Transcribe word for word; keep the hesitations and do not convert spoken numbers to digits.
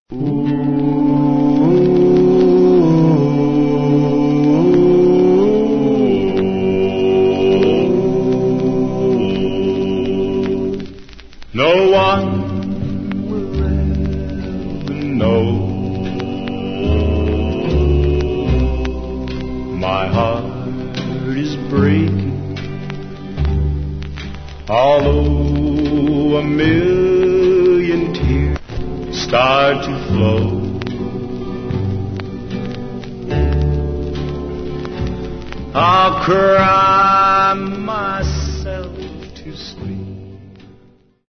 No one will ever know. My heart is breaking, although a million tears start to flow. I'll cry my